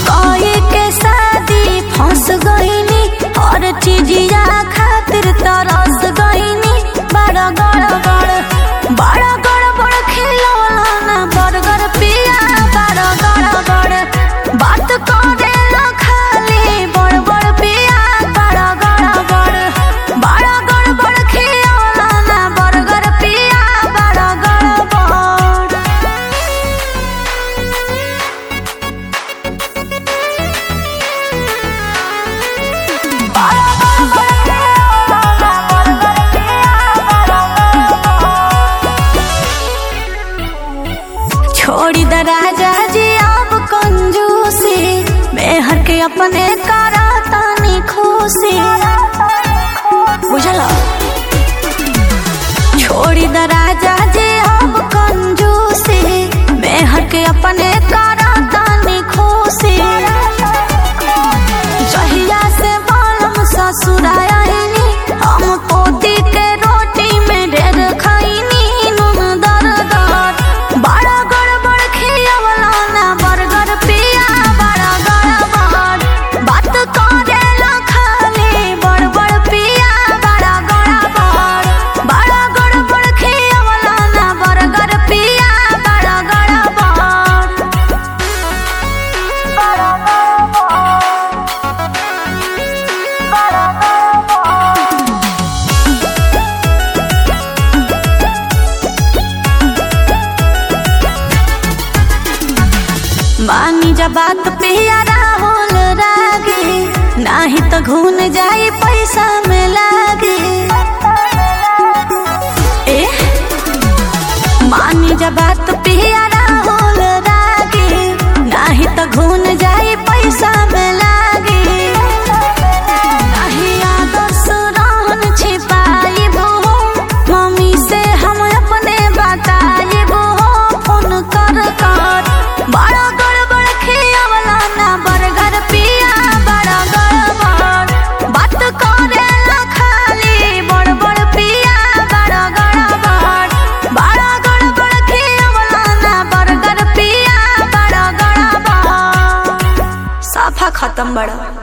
कोई के शादी फंस गईनी और चीजिया खातिर तरस गईनी। बड़ा गड़बड़ खिलौना ना बर्गर पिया। बड़ा गड़बड़ बात करेला खाली बड़ पिया। बड़ा गड़बड़ खिलौना ना बर्गर पिया। बड़ा गड़बड़ छोड़ी द राजा जी अब कंजूसी। मेहर के अपने करातानी खुशी। बुझल छोड़ी द राजा जी अब कंजूसी। मेहर के अपने करातानी खुशी। जहिया से बालम ससुराया हम पोती के रोटी में ढेर खैनी नून दर। बड़ा गड़बड़ खियवला ना बर्गर पिया। बड़ा गड़बड़ बात करेला खाली बड़ पिया। बड़ा गड़बड़ खियवला ना बर्गर पिया। बड़ा गड़बड़ मानी जा बात पिया राहुल रागे। नाही तो घून जाई पैसा में लागे। मानी जा बात पिया राहुल रागे। नाही तो घून जाई पैसा में लागे। नाही आदर्श रहन छिपाइबो मम्मी से हम अपने बताइबो फोन कर। बड़ा गड़बड़ खियवला ना बर्गर पिया। बड़ा गड़बड़ बात करेला खाली बड़ पिया। बड़ा गड़बड़ खियवला ना बर्गर पिया। बड़ा गड़बड़ साफा खत्म बड़ा।